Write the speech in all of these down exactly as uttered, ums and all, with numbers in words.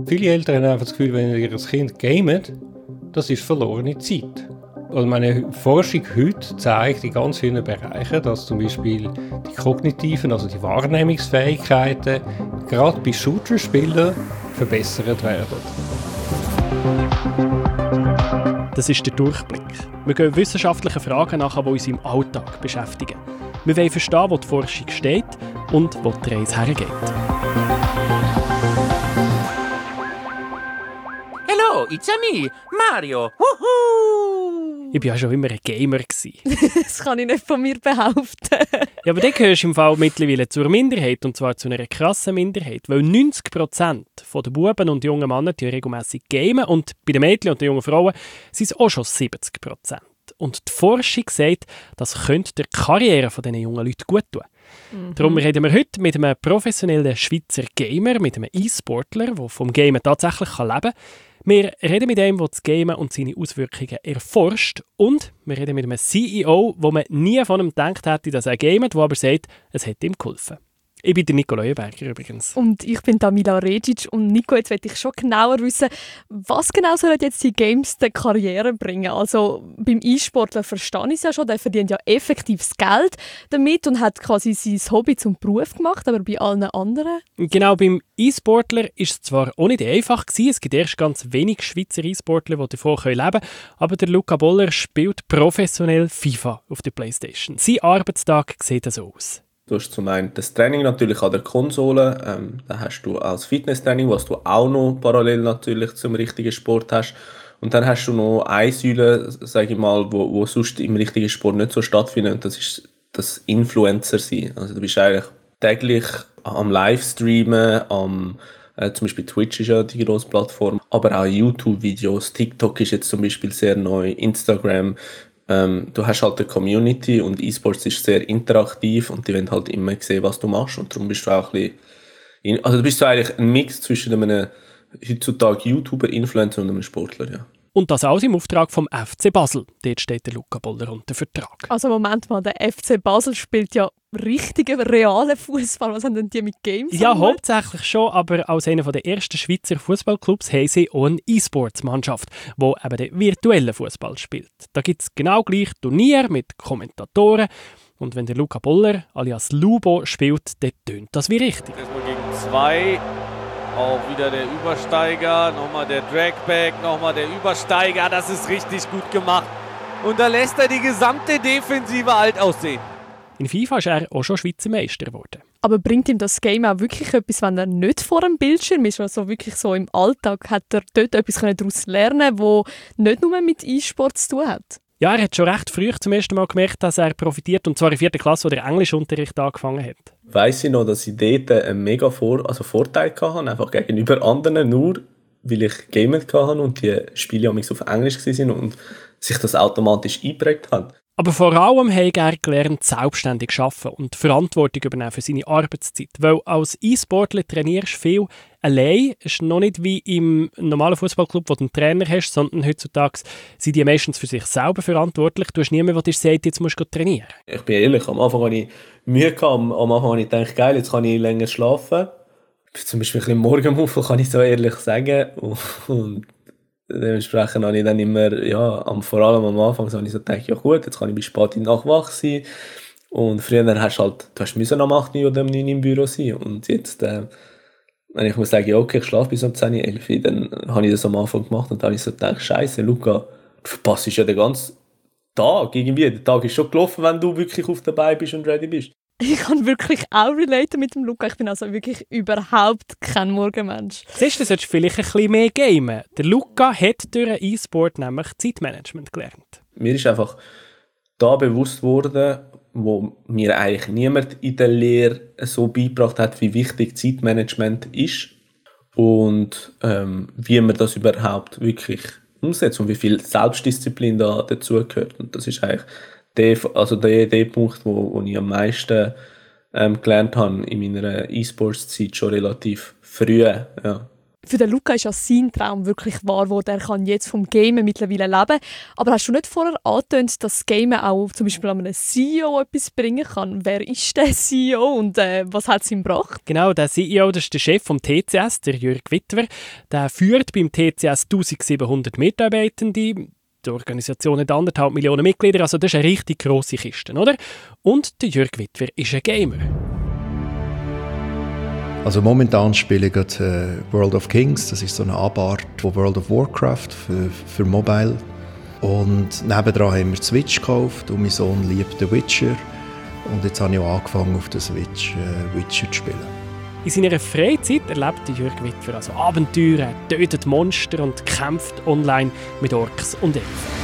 viele Eltern haben einfach das Gefühl, wenn ihr Kind gamet, das ist verlorene Zeit. Also meine Forschung heute zeigt in ganz vielen Bereichen, dass zum Beispiel die kognitiven, also die Wahrnehmungsfähigkeiten, gerade bei Shooter-Spielern verbessert werden. Das ist der Durchblick. Wir gehen wissenschaftlichen Fragen nach, die uns im Alltag beschäftigen. Wir wollen verstehen, wo die Forschung steht und wo die Reise hergeht. Hello, it's me, Mario. Woohoo! Ich war ja schon immer ein Gamer. Das kann ich nicht von mir behaupten. Ja, aber dann gehörst du im Fall mittlerweile zur Minderheit, und zwar zu einer krassen Minderheit, weil neunzig Prozent der Buben und jungen Männer die regelmässig gamen und bei den Mädchen und den jungen Frauen sind es auch schon siebzig Prozent. Und die Forschung sagt, das könnte der Karriere dieser jungen Leute gut tun. Mhm. Darum reden wir heute mit einem professionellen Schweizer Gamer, mit einem E-Sportler, der vom Gamen tatsächlich leben kann. Wir reden mit einem, der das Gamen und seine Auswirkungen erforscht. Und wir reden mit einem C E O, wo man nie von ihm gedacht hätte, dass er gamet, der aber sagt, es hat ihm geholfen. Ich bin der Nico Leuenberger übrigens. Und ich bin Damila Regic. Und Nico, jetzt möchte ich schon genauer wissen, was genau sollen jetzt die Games der Karriere bringen? Also beim E-Sportler verstehe ich es ja schon, der verdient ja effektives Geld damit und hat quasi sein Hobby zum Beruf gemacht, aber bei allen anderen? Genau, beim E-Sportler ist es zwar auch nicht einfach gewesen, es gibt erst ganz wenig Schweizer E-Sportler, die davon leben können, aber der Luca Boller spielt professionell FIFA auf der Playstation. Sein Arbeitstag sieht so aus. Du hast zum einen das Training natürlich an der Konsole, ähm, dann hast du als Fitnesstraining, was du auch noch parallel natürlich zum richtigen Sport hast. Und dann hast du noch eine Säule, sage ich mal, wo, wo sonst im richtigen Sport nicht so stattfindet, und das ist das Influencer-Sein. Also du bist eigentlich täglich am Livestreamen, am, äh, zum Beispiel Twitch ist ja die grosse Plattform, aber auch YouTube-Videos, TikTok ist jetzt zum Beispiel sehr neu, Instagram. Ähm, du hast halt eine Community und E-Sports ist sehr interaktiv und die wollen halt immer sehen, was du machst, und darum bist du auch ein bisschen, also du bist so eigentlich ein Mix zwischen einem heutzutage YouTuber, Influencer und einem Sportler, ja. Und das alles im Auftrag vom F C Basel. Dort steht der Luca Boller unter Vertrag. Also Moment mal, der F C Basel spielt ja richtigen, realen Fußball. Was haben denn die mit Games? Ja, hauptsächlich schon, aber als einer der ersten Schweizer Fußballclubs haben sie auch eine E-Sports-Mannschaft, die eben den virtuellen Fußball spielt. Da gibt es genau gleich Turniere mit Kommentatoren. Und wenn der Luca Boller alias Lubo spielt, dann tönt das wie richtig. Erstmal gegen zwei. Auch wieder der Übersteiger, nochmal der Dragback, nochmal der Übersteiger. Das ist richtig gut gemacht. Und da lässt er die gesamte Defensive alt aussehen. In FIFA ist er auch schon Schweizer Meister geworden. Aber bringt ihm das Game auch wirklich etwas, wenn er nicht vor dem Bildschirm ist? Also wirklich so im Alltag, hat er dort etwas daraus lernen können, das nicht nur mit E-Sport zu tun hat? Ja, er hat schon recht früh zum ersten Mal gemerkt, dass er profitiert, und zwar in vierter Klasse, wo der Englischunterricht angefangen hat. Weiss ich noch, dass ich dort einen mega Vor- also Vorteil hatte, einfach gegenüber anderen, nur weil ich gamet hatte und die Spiele auf Englisch waren und sich das automatisch eingeprägt hat. Aber vor allem hat er gelernt, selbstständig zu arbeiten und Verantwortung übernehmen für seine Arbeitszeit. Weil als E-Sportler trainierst du viel allein. Es ist noch nicht wie im normalen Fußballclub, wo du einen Trainer hast, sondern heutzutage sind die meistens für sich selber verantwortlich. Du hast niemanden, der dir sagt, jetzt musst du trainieren. Ich bin ehrlich, am Anfang hatte ich Mühe gehabt. Am Anfang habe ich gedacht, geil, jetzt kann ich länger schlafen. Zum Beispiel ein bisschen Morgenmuffel, kann ich so ehrlich sagen. Und dementsprechend habe ich dann immer, ja, vor allem am Anfang habe ich so gedacht, ja gut, jetzt kann ich bis spät in die Nacht wach sein. Und früher hast du halt, du hast müssen am acht oder am neun im Büro sein. Und jetzt, äh, wenn ich muss sagen, ja, okay, ich schlafe bis um zehn, elf, dann habe ich das am Anfang gemacht und dann habe ich so gedacht, Scheiße, Luca, du verpasst ja den ganzen Tag irgendwie. Der Tag ist schon gelaufen, wenn du wirklich auf dabei bist und ready bist. Ich kann wirklich auch relaten mit dem Luca. Ich bin also wirklich überhaupt kein Morgenmensch. Siehst du, du solltest vielleicht ein bisschen mehr gamen. Der Luca hat durch einen E-Sport nämlich Zeitmanagement gelernt. Mir ist einfach da bewusst worden, wo mir eigentlich niemand in der Lehre so beigebracht hat, wie wichtig Zeitmanagement ist und ähm, wie man das überhaupt wirklich umsetzt und wie viel Selbstdisziplin da dazugehört. Und das ist eigentlich der, also der, der Punkt, wo, wo ich am meisten ähm, gelernt habe in meiner E-Sports-Zeit, schon relativ früh. Ja. Für den Luca ist ja sein Traum wirklich wahr, wo der kann jetzt vom Gamen mittlerweile leben. Aber hast du nicht vorher angetönt, dass das Gamen auch zum Beispiel an einem C E O etwas bringen kann? Wer ist der C E O und äh, was hat es ihm gebracht? Genau, der C E O, das ist der Chef vom T C S, der Jürg Witwer. Der führt beim T C S eintausendsiebenhundert Mitarbeitende. Die Organisation hat anderthalb Millionen Mitglieder, also das ist eine richtig grosse Kiste, oder? Und der Jürg Witwer ist ein Gamer. Also momentan spiele ich gerade äh, World of Kings, das ist so eine Abart von World of Warcraft für, für Mobile. Und nebendran haben wir die Switch gekauft und mein Sohn liebt The Witcher. Und jetzt habe ich auch angefangen, auf der Switch äh, Witcher zu spielen. In seiner Freizeit erlebt Jürg Witwer also Abenteuer, tötet Monster und kämpft online mit Orks und Elfen.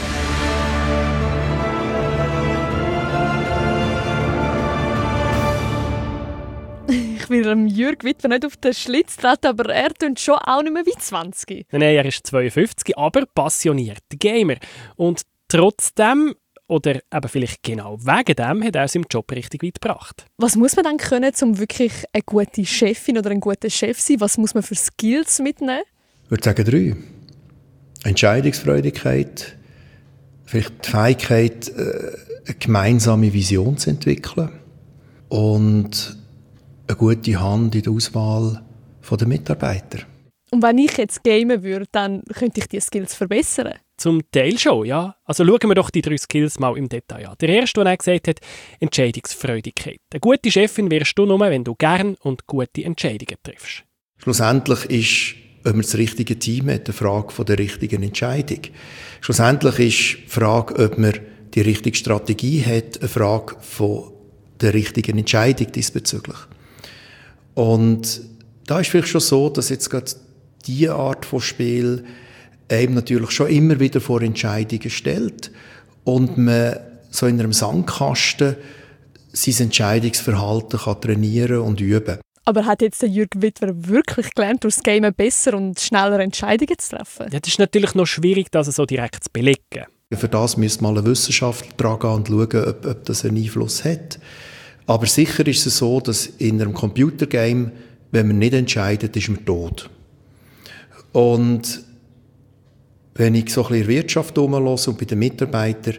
Ich will dem Jürg Witwer nicht auf den Schlitz treten, aber er tönt schon auch nicht mehr wie zwanzig. Nein, er ist zweiundfünfzig, aber passionierter Gamer. Und trotzdem, oder eben vielleicht genau wegen dem, hat er seinen Job richtig weit gebracht. Was muss man dann können, um wirklich eine gute Chefin oder ein guter Chef zu sein? Was muss man für Skills mitnehmen? Ich würde sagen drei. Entscheidungsfreudigkeit, vielleicht die Fähigkeit, eine gemeinsame Vision zu entwickeln und eine gute Hand in der Auswahl der Mitarbeiter. Und wenn ich jetzt gamen würde, dann könnte ich die Skills verbessern? Zum Teil schon, ja. Also schauen wir doch die drei Skills mal im Detail an. Der erste, den er gesagt hat, Entscheidungsfreudigkeit. Eine gute Chefin wirst du nur, wenn du gern und gute Entscheidungen triffst. Schlussendlich ist, ob man das richtige Team hat, eine Frage von der richtigen Entscheidung. Schlussendlich ist die Frage, ob man die richtige Strategie hat, eine Frage von der richtigen Entscheidung diesbezüglich. Und da ist vielleicht schon so, dass jetzt gerade diese Art von Spiel eben natürlich schon immer wieder vor Entscheidungen stellt und man so in einem Sandkasten sein Entscheidungsverhalten kann trainieren und üben. Aber hat jetzt der Jürg Witwer wirklich gelernt, durch das Gamen besser und schneller Entscheidungen zu treffen? Ja, das ist natürlich noch schwierig, das so direkt zu belegen. Für das müsste mal ein Wissenschaftler dran gehen und schauen, ob, ob das einen Einfluss hat. Aber sicher ist es so, dass in einem Computergame, wenn man nicht entscheidet, ist man tot. Und wenn ich so ein bisschen in der Wirtschaft herumhöre und bei den Mitarbeitern,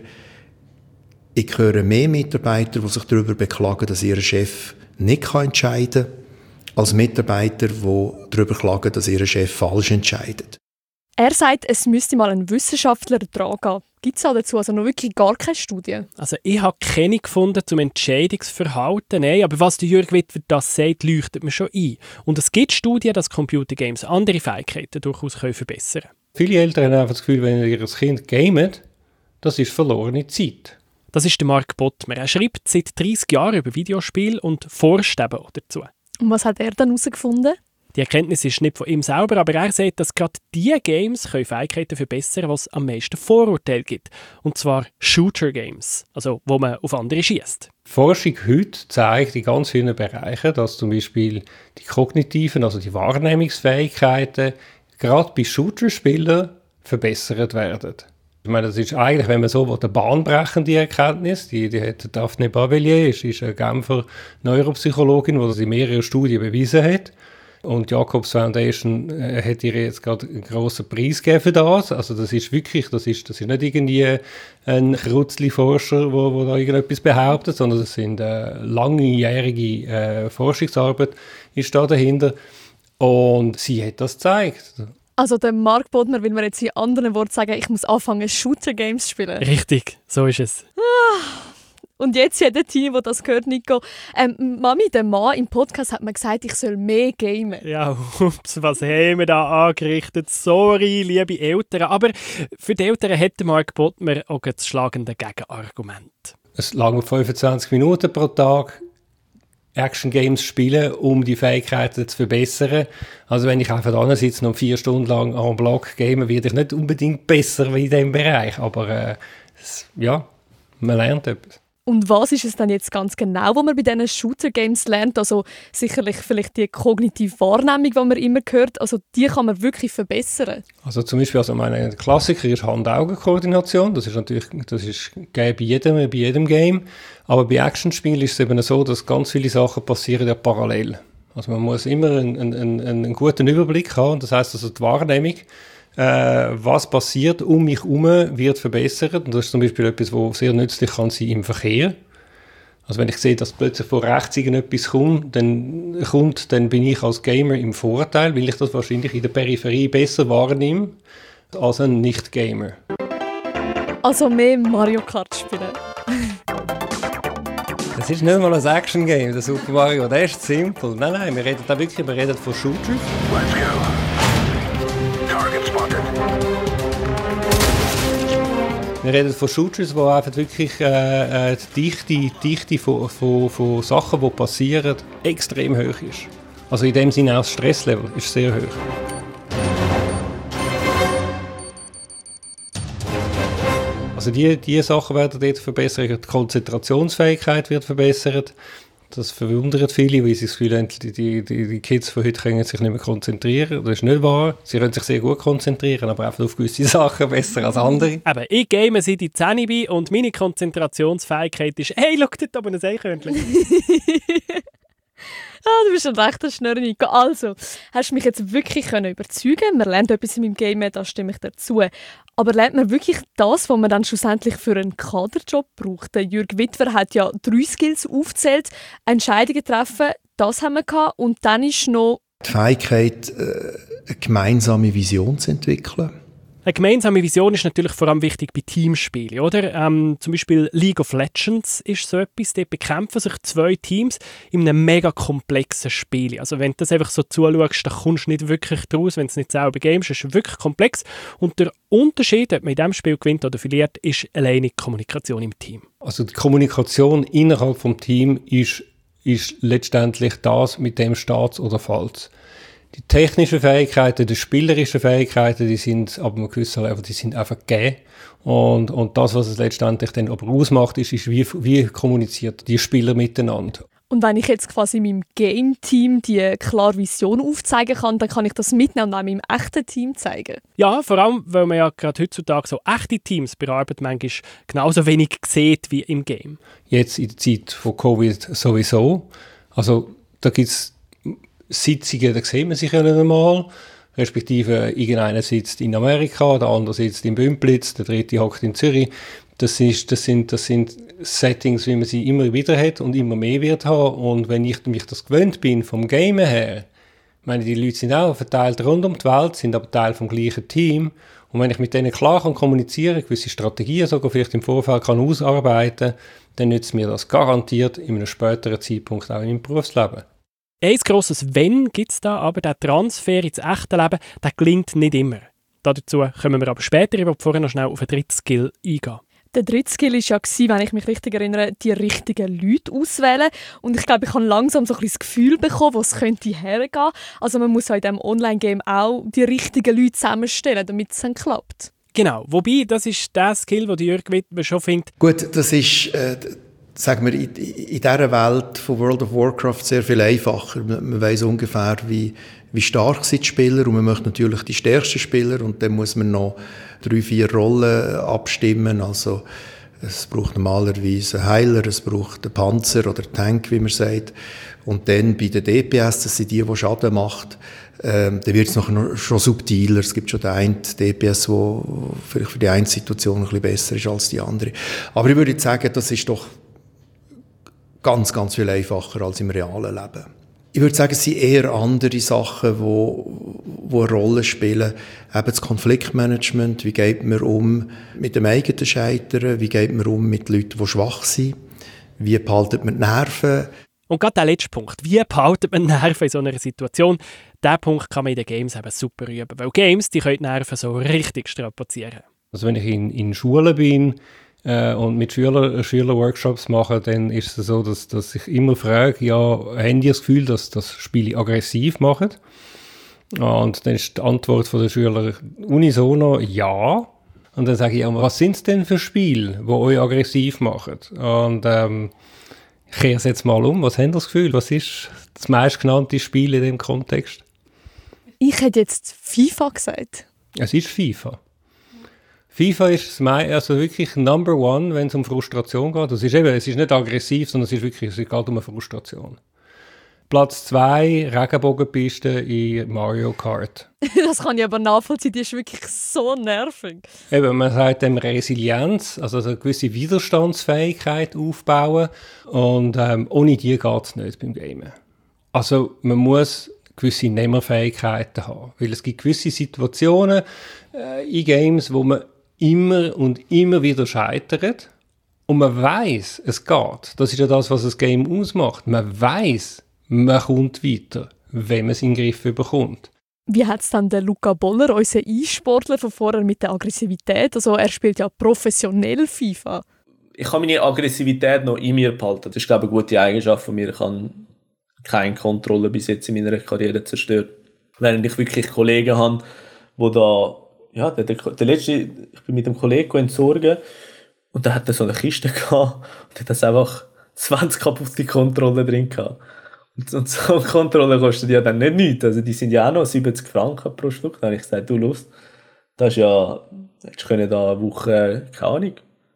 ich höre mehr Mitarbeiter, die sich darüber beklagen, dass ihr Chef nicht entscheiden kann, als Mitarbeiter, die darüber klagen, dass ihr Chef falsch entscheidet. Er sagt, es müsste mal ein Wissenschaftler dran gehen. Gibt es dazu also noch wirklich gar keine Studie? Also ich habe keine gefunden zum Entscheidungsverhalten, nein, aber was der Jürg Witwer das sagt, leuchtet mir schon ein. Und es gibt Studien, dass Computergames andere Fähigkeiten durchaus verbessern können. Viele Eltern haben einfach das Gefühl, wenn ihr Kind gamet, das ist verlorene Zeit. Das ist der Mark Bottmer. Er schreibt seit dreißig Jahren über Videospiele und forscht eben auch dazu. Und was hat er dann herausgefunden? Die Erkenntnis ist nicht von ihm selber, aber er sagt, dass gerade diese Games können Fähigkeiten verbessern, was am meisten Vorurteile gibt. Und zwar Shooter-Games, also wo man auf andere schießt. Die Forschung heute zeigt in ganz vielen Bereichen, dass zum Beispiel die kognitiven, also die Wahrnehmungsfähigkeiten, gerade bei Shooter-Spielern verbessert werden. Ich meine, das ist eigentlich, wenn man so will, eine bahnbrechende Erkenntnis. Die, die hat Daphne Bavillier, ist, ist eine Genfer Neuropsychologin, die das in mehreren Studien bewiesen hat. Und die Jacobs Foundation äh, hat ihr jetzt gerade einen grossen Preis gegeben für das. Also das ist wirklich, das ist, das ist nicht irgendwie ein Krutzli-Forscher, wo, wo da irgendetwas behauptet, sondern das sind äh, langjährige äh, Forschungsarbeit ist da dahinter. Und sie hat das gezeigt. Also der Mark Bodmer will mir jetzt in anderen Worten sagen, ich muss anfangen, Shooter-Games zu spielen. Richtig, so ist es. Und jetzt jeder Team, der das gehört, Nico. Ähm, Mami, der Mann im Podcast hat mir gesagt, ich soll mehr gamen. Ja, ups, was haben wir da angerichtet? Sorry, liebe Eltern. Aber für die Eltern hat Mark Bodmer auch das schlagende Gegenargument. Es lange fünfundzwanzig Minuten pro Tag Action-Games spielen, um die Fähigkeiten zu verbessern. Also wenn ich einfach da sitze und vier Stunden lang am Block game, werde ich nicht unbedingt besser wie in diesem Bereich. Aber äh, es, ja, man lernt etwas. Und was ist es dann jetzt ganz genau, was man bei diesen Shooter-Games lernt? Also sicherlich vielleicht die kognitive Wahrnehmung, die man immer hört, also die kann man wirklich verbessern. Also zum Beispiel, also meine Klassiker ist Hand-Augen-Koordination. Das ist natürlich, das ist bei jedem, bei jedem Game. Aber bei Actionspielen ist es eben so, dass ganz viele Sachen passieren ja parallel. Also man muss immer einen, einen, einen guten Überblick haben. Das heisst also die Wahrnehmung, äh, was passiert um mich herum, wird verbessert. Und das ist zum Beispiel etwas, was sehr nützlich kann sein im Verkehr. Also wenn ich sehe, dass plötzlich von rechts irgendetwas kommt, dann, kommt, dann bin ich als Gamer im Vorteil, weil ich das wahrscheinlich in der Peripherie besser wahrnehme als ein Nicht-Gamer. Also mehr Mario Kart spielen. Das ist nicht mal ein Action-Game, der Super Mario, das ist simpel. Nein, nein, wir reden da wirklich, wir reden von Shooters. Let's go. Target spotted. Wir reden von Shooters, wo einfach wirklich äh, äh, die Dichte, die Dichte von, von, von Sachen, die passieren, extrem hoch ist. Also in dem Sinne auch das Stresslevel ist sehr hoch. Also die, die Sachen werden dort verbessert, die Konzentrationsfähigkeit wird verbessert. Das verwundert viele, weil sie das Gefühl haben, die, die, die Kids von heute können sich nicht mehr konzentrieren. Das ist nicht wahr. Sie können sich sehr gut konzentrieren, aber einfach auf gewisse Sachen besser als andere. Aber ich game seit ich zehn bin und meine Konzentrationsfähigkeit ist «Hey, schau dort oben ein Eichhörnchen!» Ah, du bist ein rechter Schnurr, Nico. Also, hast du mich jetzt wirklich können überzeugen? Man lernt etwas in meinem Game, da stimme ich dazu. Aber lernt man wirklich das, was man dann schlussendlich für einen Kaderjob braucht? Der Jürg Witwer hat ja drei Skills aufgezählt. Entscheidungen treffen, das haben wir gehabt. Und dann ist noch die Fähigkeit, eine gemeinsame Vision zu entwickeln. Eine gemeinsame Vision ist natürlich vor allem wichtig bei Teamspielen, oder? Ähm, zum Beispiel League of Legends ist so etwas, dort bekämpfen sich zwei Teams in einem mega komplexen Spiel. Also wenn du das einfach so zuschaust, dann kommst du nicht wirklich draus, wenn du es nicht selber gamest. Es ist wirklich komplex. Und der Unterschied, ob man in diesem Spiel gewinnt oder verliert, ist alleine die Kommunikation im Team. Also die Kommunikation innerhalb des Teams ist, ist letztendlich das, mit dem steht oder fällt. Die technischen Fähigkeiten, die spielerischen Fähigkeiten, die sind ab einem gewissen Level, die sind einfach gegeben. Und, und das, was es letztendlich dann aber ausmacht, ist, ist wie, wie kommuniziert die Spieler miteinander. Und wenn ich jetzt quasi meinem Game-Team die klare Vision aufzeigen kann, dann kann ich das mitnehmen und auch meinem echten Team zeigen. Ja, vor allem, weil man ja gerade heutzutage so echte Teams bei der Arbeit manchmal genauso wenig sieht wie im Game. Jetzt in der Zeit von Covid sowieso. Also da gibt es Sitzungen, da sieht man sich ja nicht einmal. Respektive irgendeiner sitzt in Amerika, der andere sitzt in Bümplitz, der dritte hockt in Zürich. Das, ist, das, sind, das sind Settings, wie man sie immer wieder hat und immer mehr wird haben. Und wenn ich mich das gewöhnt bin, vom Gamen her, ich meine, die Leute sind auch verteilt rund um die Welt, sind aber Teil vom gleichen Team. Und wenn ich mit denen klar kann kommunizieren, gewisse Strategien sogar vielleicht im Vorfeld kann ausarbeiten, dann nützt mir das garantiert in einem späteren Zeitpunkt auch im Berufsleben. Ein grosses Wenn gibt es da, aber der Transfer ins echte Leben, der gelingt nicht immer. Dazu kommen wir aber später, ich will vorher noch schnell auf den dritten Skill eingehen. Der dritte Skill war ja, wenn ich mich richtig erinnere, die richtigen Leute auswählen. Und ich glaube, ich habe langsam so ein bisschen das Gefühl bekommen, wo es könnte hergehen. Also man muss ja in diesem Online-Game auch die richtigen Leute zusammenstellen, damit es dann klappt. Genau, wobei, das ist der Skill, den Jürg Witwer schon findet. Gut, das ist, äh, sagen wir, in, in dieser Welt von World of Warcraft sehr viel einfacher. Man, man weiss ungefähr, wie, wie stark sind die Spieler und man möchte natürlich die stärksten Spieler und dann muss man noch drei, vier Rollen abstimmen. Also es braucht normalerweise einen Heiler, es braucht einen Panzer oder einen Tank, wie man sagt. Und dann bei den D P S, das sind die, die Schaden macht, ähm, dann wird es noch schon subtiler. Es gibt schon den einen D P S, der vielleicht für die eine Situation ein bisschen besser ist als die andere. Aber ich würde jetzt sagen, das ist doch ganz, ganz viel einfacher als im realen Leben. Ich würde sagen, es sind eher andere Sachen, die, die eine Rolle spielen. Eben das Konfliktmanagement, wie geht man um mit dem eigenen Scheitern, wie geht man um mit Leuten, die schwach sind, wie behaltet man die Nerven. Und gerade der letzte Punkt, wie behaltet man die Nerven in so einer Situation, diesen Punkt kann man in den Games eben super üben, weil Games, die können die Nerven so richtig strapazieren. Also wenn ich in, in Schulen bin, und mit Schüler, Schülerworkshops mache, dann ist es so, dass, dass ich immer frage, ja, haben die das Gefühl, dass das Spiele aggressiv machen? Und dann ist die Antwort von den Schülern unisono, ja. Und dann sage ich, ja, was sind es denn für Spiele, die euch aggressiv machen? Und ähm, ich kehre es jetzt mal um. Was haben das Gefühl? Was ist das meistgenannte Spiel in diesem Kontext? Ich hätte jetzt FIFA gesagt. Es ist FIFA. FIFA ist also wirklich Number One, wenn es um Frustration geht. Das ist eben, es ist nicht aggressiv, sondern es ist wirklich, es geht um eine Frustration. Platz zwei, Regenbogenpiste in Mario Kart. Das kann ich aber nachvollziehen, die ist wirklich so nervig. Eben, man sagt dem Resilienz, also eine gewisse Widerstandsfähigkeit aufbauen und ähm, ohne die geht es nicht beim Gamen. Also man muss gewisse Nehmerfähigkeiten haben, weil es gibt gewisse Situationen äh, in Games, wo man immer und immer wieder scheitert und man weiß, es geht. Das ist ja das, was das Game ausmacht. Man weiß, man kommt weiter, wenn man es in den Griff bekommt. Wie hat es dann der Luca Boller, unser E-Sportler von vorher, mit der Aggressivität? Also er spielt ja professionell FIFA. Ich kann meine Aggressivität noch in mir behalten. Das ist, glaube ich, eine gute Eigenschaft von mir. Ich habe keine Kontrolle bis jetzt in meiner Karriere zerstört. Während ich wirklich Kollegen habe, die da... Ja, der, der, der letzte... Ich bin mit einem Kollegen entsorgen und der hatte so eine Kiste gehabt und hat das einfach zwanzig kaputte Kontrollen drin gehabt. Und so eine Kontrolle kostet ja dann nicht nichts. Also die sind ja auch noch siebzig Franken pro Stück. Dann habe ich gesagt, du Lust, das ist ja, jetzt können da eine Woche, keine Ahnung,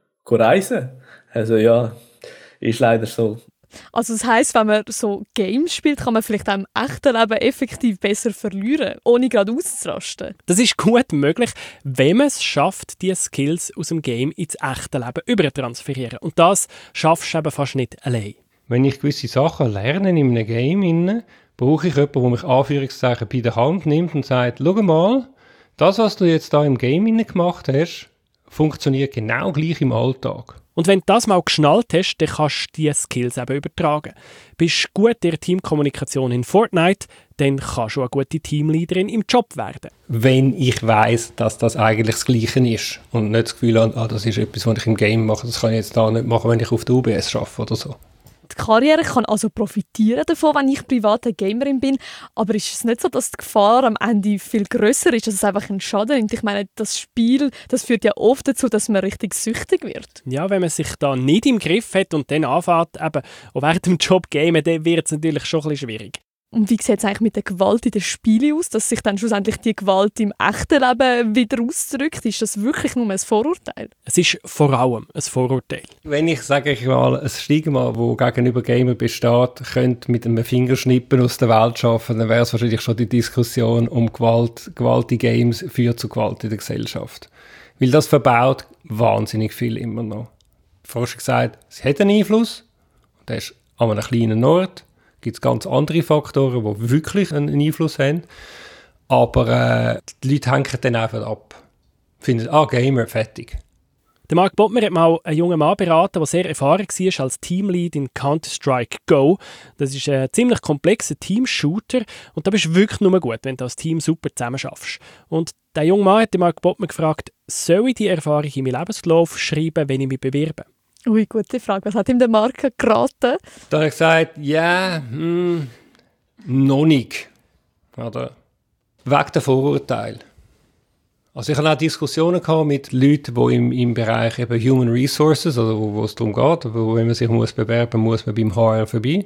reisen. Also ja, ist leider so. Also das heisst, wenn man so Games spielt, kann man vielleicht auch im echten Leben effektiv besser verlieren, ohne gerade auszurasten. Das ist gut möglich, wenn man es schafft, diese Skills aus dem Game ins echte Leben übertransferieren. Und das schaffst du eben fast nicht allein. Wenn ich gewisse Sachen lerne in einem Game, brauche ich jemanden, der mich Anführungszeichen bei der Hand nimmt und sagt, schau mal, das, was du jetzt da im Game gemacht hast, funktioniert genau gleich im Alltag. Und wenn du das mal geschnallt hast, dann kannst du diese Skills eben übertragen. Bist du gut in der Teamkommunikation in Fortnite, dann kannst du eine gute Teamleaderin im Job werden. Wenn ich weiss, dass das eigentlich das Gleiche ist und nicht das Gefühl habe, ah, das ist etwas, was ich im Game mache, das kann ich jetzt da nicht machen, wenn ich auf der U B S arbeite oder so. Die Karriere kann also profitieren davon, wenn ich private Gamerin bin, aber ist es nicht so, dass die Gefahr am Ende viel grösser ist, dass es einfach einen Schaden nimmt? Ich meine, das Spiel, das führt ja oft dazu, dass man richtig süchtig wird. Ja, wenn man sich da nicht im Griff hat und dann anfängt, eben auch während dem Job gamen, dann wird es natürlich schon ein bisschen schwierig. Und wie sieht es eigentlich mit der Gewalt in den Spielen aus, dass sich dann schlussendlich die Gewalt im echten Leben wieder ausdrückt? Ist das wirklich nur ein Vorurteil? Es ist vor allem ein Vorurteil. Wenn ich, sage ich mal, ein Stigma, das gegenüber Gamer besteht, könnte mit einem Fingerschnippen aus der Welt schaffen, dann wäre es wahrscheinlich schon die Diskussion um Gewalt. Gewalt in Games führt zu Gewalt in der Gesellschaft. Weil das verbaut wahnsinnig viel immer noch. Die Forschung sagt, es hat einen Einfluss, und der ist an einem kleinen Ort. Gibt es ganz andere Faktoren, die wirklich einen Einfluss haben. Aber äh, die Leute hängen dann einfach ab. Finden, ah, Gamer, fertig. Der Mark Bottmer hat mal einen jungen Mann beraten, der sehr erfahren war als Teamlead in Counter-Strike Go. Das ist ein ziemlich komplexer Team-Shooter und da bist du wirklich nur gut, wenn du als Team super zusammen schaffst. Und der junge Mann hat den Mark Bottmer gefragt, soll ich die Erfahrung in meinen Lebenslauf schreiben, wenn ich mich bewerbe? Ui, gute Frage. Was hat ihm der Mark geraten? Da habe ich gesagt, ja, yeah, hm, noch nicht. Oder? Wegen der Vorurteile. Also ich hatte auch Diskussionen gehabt mit Leuten, die im, im Bereich eben Human Resources, also wo, wo es darum geht, wo, wenn man sich muss bewerben muss, man beim H R vorbei,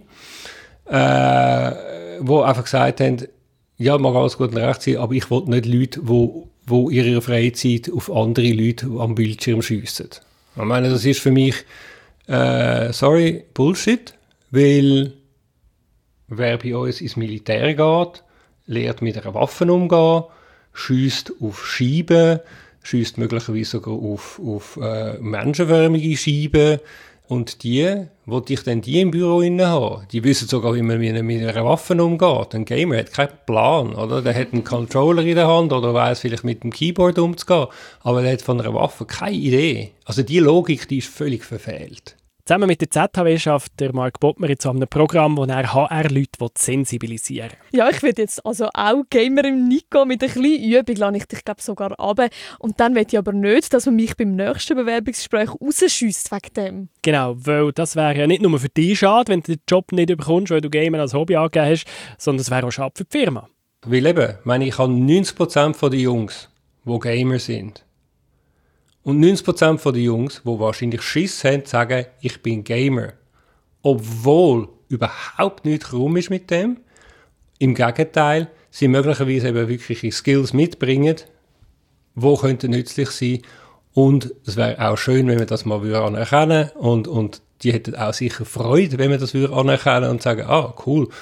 äh, wo einfach gesagt haben, ja, mag alles gut und recht sein, aber ich will nicht Leute, die, die ihre Freizeit auf andere Leute am Bildschirm schiessen. Ich meine, das ist für mich, äh, sorry, Bullshit, weil wer bei uns ins Militär geht, lernt mit einer Waffe umgehen, schiesst auf Scheiben, schiesst möglicherweise sogar auf, auf äh, menschenförmige Scheiben. Und die, wo ich dann die im Büro inne habe, die wissen sogar, wie man mit, mit einer Waffe umgeht. Ein Gamer hat keinen Plan, oder? Der hat einen Controller in der Hand oder weiss vielleicht mit dem Keyboard umzugehen, aber der hat von einer Waffe keine Idee. Also die Logik, die ist völlig verfehlt. Zusammen mit der Z H W schafft der Mark Bottmer jetzt an einem Programm, wo er H R-Leute sensibilisieren will. Ja, ich würde jetzt also auch Gamer im Nico mit ein bisschen Übung lasse ich dich glaube sogar runter. Und dann will ich aber nicht, dass man mich beim nächsten Bewerbungsgespräch rausschiesst wegen dem. Genau, weil das wäre ja nicht nur für dich schade, wenn du den Job nicht bekommst, weil du Gamer als Hobby angegeben hast, sondern es wäre auch schade für die Firma. Weil eben, ich meine, ich habe neunzig Prozent der Jungs, die Gamer sind. Und neunzig Prozent der Jungs, die wahrscheinlich Schiss haben, sagen, ich bin Gamer. Obwohl überhaupt nichts krumm ist mit dem. Im Gegenteil, sie möglicherweise eben wirkliche Skills mitbringen, die könnten nützlich sein. Und es wäre auch schön, wenn man das mal anerkennen würde. Und, und die hätten auch sicher Freude, wenn man das anerkennen würde und sagen, ah, cool,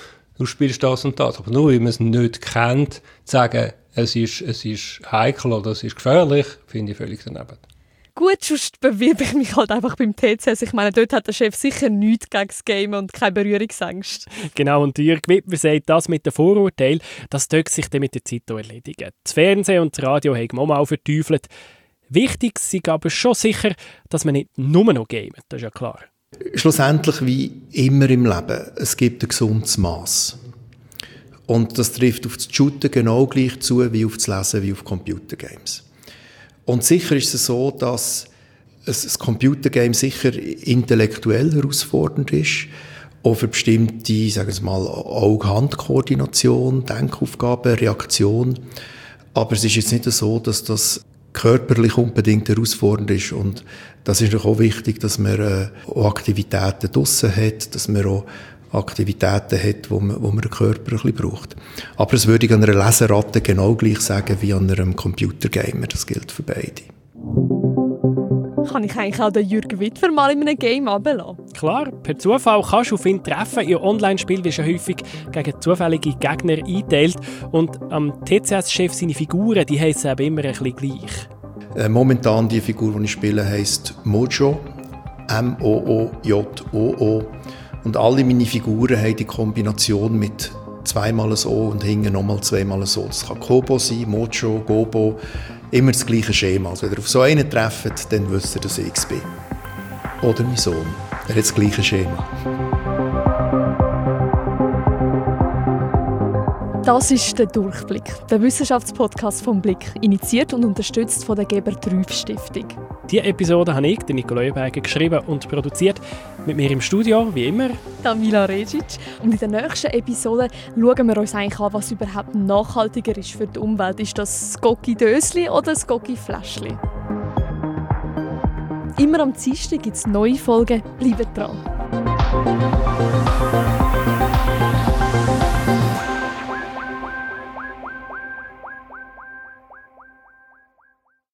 du spielst das und das. Aber nur weil man es nicht kennt, zu sagen, es ist, es ist heikel oder es ist gefährlich, finde ich völlig daneben. Gut, sonst bewirbe ich mich halt einfach beim T C S. Ich meine, dort hat der Chef sicher nichts gegen das Game und keine Berührungsängste. Genau, und Jürg Wittmer sagt, das mit den Vorurteilen, das tut sich dann mit der Zeit auch erledigen. Das Fernsehen und das Radio haben wir auch verteufelt. Wichtig ist aber schon sicher, dass man nicht nur noch gamet, das ist ja klar. Schlussendlich, wie immer im Leben, es gibt ein gesundes Maß. Und das trifft auf das Shooten genau gleich zu, wie auf das Lesen, wie auf Computergames. Und sicher ist es so, dass ein Computergame sicher intellektuell herausfordernd ist, auch für bestimmte, sagen wir mal, Auge-Hand-Koordination, Denkaufgaben, Reaktion. Aber es ist jetzt nicht so, dass das körperlich unbedingt herausfordernd ist. Und das ist auch wichtig, dass man äh, auch Aktivitäten draussen hat, dass man auch Aktivitäten hat, wo man, wo man den Körper ein bisschen braucht. Aber das würde ich an einer Leseratte genau gleich sagen wie an einem Computergamer. Das gilt für beide. Kann ich eigentlich auch den Jürg Wittmer mal in einem Game runterlassen? Klar, per Zufall kannst du auf ihn treffen. In Online-Spielen wirst du häufig gegen zufällige Gegner eingeteilt. Und am T C S-Chef seine Figuren, die heissen eben immer ein bisschen gleich. Äh, momentan die Figur, die ich spiele, heisst Mojo. M O O J O O. Und alle meine Figuren haben die Kombination mit zweimal ein O und hinten nochmal zweimal ein O. Das kann Kobo sein, Mojo, Gobo, immer das gleiche Schema. Also wenn ihr auf so einen trefft, dann wisst ihr, dass ich es bin. Oder mein Sohn, er hat das gleiche Schema. Das ist der Durchblick, der Wissenschaftspodcast vom Blick, initiiert und unterstützt von der Geber Trüff Stiftung. Diese Episode habe ich, der Nicolai Berger, geschrieben und produziert. Mit mir im Studio, wie immer, Mila Regic. Und in der nächsten Episode schauen wir uns eigentlich an, was überhaupt nachhaltiger ist für die Umwelt. Ist das Gocki-Dösli oder das Gocki-Fläschli? Immer am Dienstag gibt es neue Folgen. Bleibt dran.